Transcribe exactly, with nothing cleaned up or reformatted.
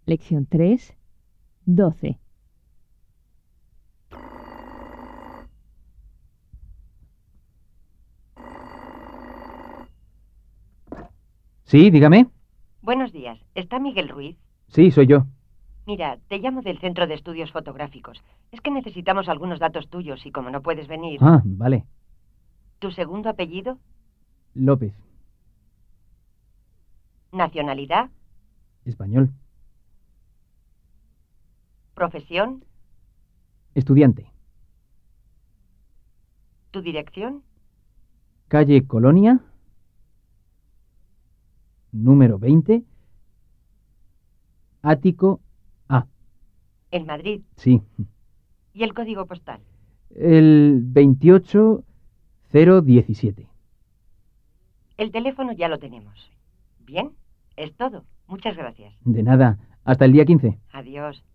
Lección tres, doce. Sí, dígame. Buenos días. ¿Está Miguel Ruiz? Sí, soy yo. Mira, te llamo del Centro de Estudios Fotográficos. Es que necesitamos algunos datos tuyos y como no puedes venir... Ah, vale. ¿Tu segundo apellido? López. ¿Nacionalidad? Español. ¿Profesión? Estudiante. ¿Tu dirección? Calle Colonia. Número veinte. Ático A. En Madrid. Sí. ¿Y el código postal? El veintiocho cero diecisiete. El teléfono ya lo tenemos. Bien, es todo. Muchas gracias. De nada. Hasta el día quince. Adiós.